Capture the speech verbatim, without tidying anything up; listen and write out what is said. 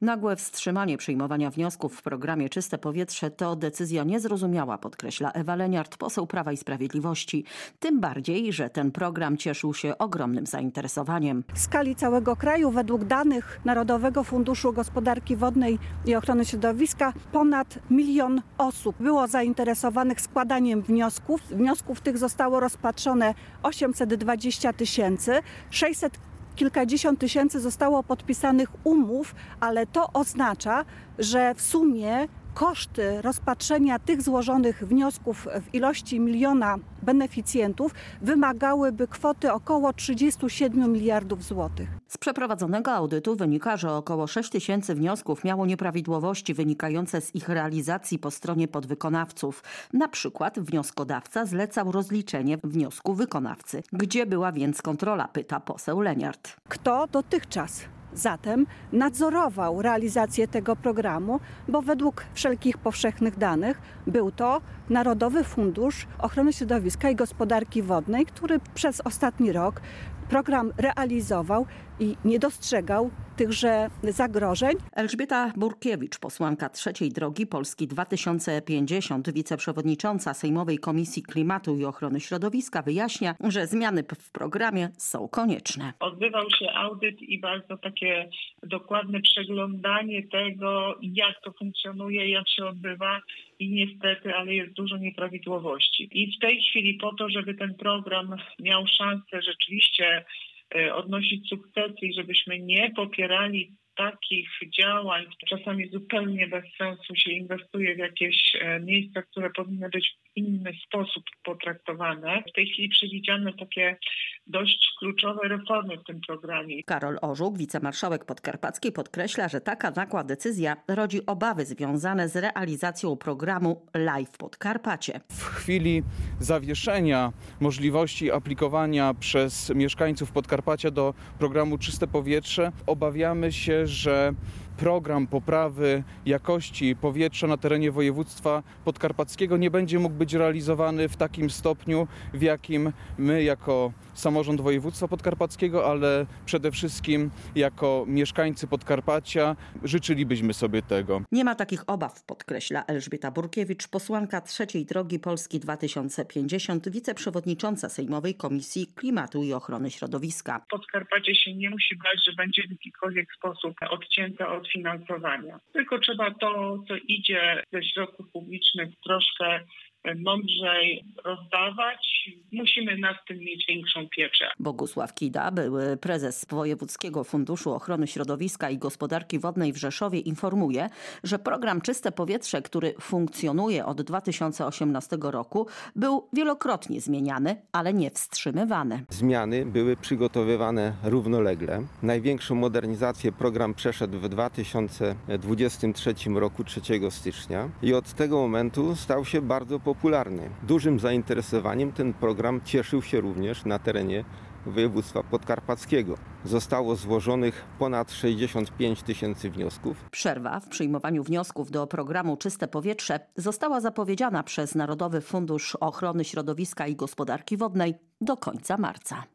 Nagłe wstrzymanie przyjmowania wniosków w programie Czyste Powietrze to decyzja niezrozumiała, podkreśla Ewa Leniart, poseł Prawa i Sprawiedliwości. Tym bardziej, że ten program cieszył się ogromnym zainteresowaniem. W skali całego kraju, według danych Narodowego Funduszu Gospodarki Wodnej i Ochrony Środowiska, ponad milion osób było zainteresowanych składaniem wniosków. Wniosków tych zostało rozpatrzone osiemset dwadzieścia tysięcy, sześćset kilkadziesiąt tysięcy zostało podpisanych umów, ale to oznacza, że w sumie koszty rozpatrzenia tych złożonych wniosków w ilości miliona beneficjentów wymagałyby kwoty około trzydziestu siedmiu miliardów złotych. Z przeprowadzonego audytu wynika, że około sześć tysięcy wniosków miało nieprawidłowości wynikające z ich realizacji po stronie podwykonawców. Na przykład wnioskodawca zlecał rozliczenie wniosku wykonawcy. Gdzie była więc kontrola, pyta poseł Leniart. Kto dotychczas zatem nadzorował realizację tego programu, bo według wszelkich powszechnych danych był to Narodowy Fundusz Ochrony Środowiska i Gospodarki Wodnej, który przez ostatni rok program realizował i nie dostrzegał tychże zagrożeń. Elżbieta Burkiewicz, posłanka Trzeciej Drogi Polski dwa tysiące pięćdziesiąt, wiceprzewodnicząca Sejmowej Komisji Klimatu i Ochrony Środowiska, wyjaśnia, że zmiany w programie są konieczne. Odbywał się audyt i bardzo takie dokładne przeglądanie tego, jak to funkcjonuje, jak się odbywa i niestety, ale jest dużo nieprawidłowości. I w tej chwili po to, żeby ten program miał szansę rzeczywiście odnosić sukcesy i żebyśmy nie popierali takich działań, czasami zupełnie bez sensu się inwestuje w jakieś miejsca, które powinny być w inny sposób potraktowane. W tej chwili przewidziane takie dość kluczowe reformy w tym programie. Karol Orzuk, wicemarszałek podkarpackiej, podkreśla, że taka nagła decyzja rodzi obawy związane z realizacją programu Live Podkarpacie. W chwili zawieszenia możliwości aplikowania przez mieszkańców Podkarpacia do programu Czyste Powietrze obawiamy się, że program poprawy jakości powietrza na terenie województwa podkarpackiego nie będzie mógł być realizowany w takim stopniu, w jakim my jako samorząd województwa podkarpackiego, ale przede wszystkim jako mieszkańcy Podkarpacia życzylibyśmy sobie tego. Nie ma takich obaw, podkreśla Elżbieta Burkiewicz, posłanka Trzeciej Drogi Polski dwa tysiące pięćdziesiąt, wiceprzewodnicząca Sejmowej Komisji Klimatu i Ochrony Środowiska. Podkarpacie się nie musi bać, że będzie w jakikolwiek sposób odcięte od finansowania. Tylko trzeba to, co idzie ze środków publicznych, troszkę mądrzej rozdawać. Musimy nad tym mieć większą pieczę. Bogusław Kida, były prezes Wojewódzkiego Funduszu Ochrony Środowiska i Gospodarki Wodnej w Rzeszowie, informuje, że program Czyste Powietrze, który funkcjonuje od dwa tysiące osiemnastego roku, był wielokrotnie zmieniany, ale nie wstrzymywany. Zmiany były przygotowywane równolegle. Największą modernizację program przeszedł w dwa tysiące dwudziestym trzecim roku, trzeciego stycznia, i od tego momentu stał się bardzo popularny. Popularny. Dużym zainteresowaniem ten program cieszył się również na terenie województwa podkarpackiego. Zostało złożonych ponad sześćdziesiąt pięć tysięcy wniosków. Przerwa w przyjmowaniu wniosków do programu Czyste Powietrze została zapowiedziana przez Narodowy Fundusz Ochrony Środowiska i Gospodarki Wodnej do końca marca.